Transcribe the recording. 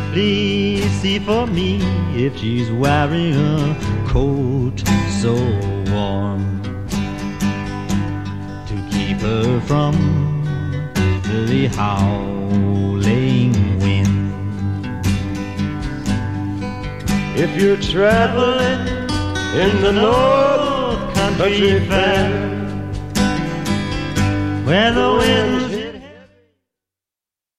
Please see for me if she's wearing a coat so warm to keep her from the howling wind. If you're traveling in the North Country Fair, where the wind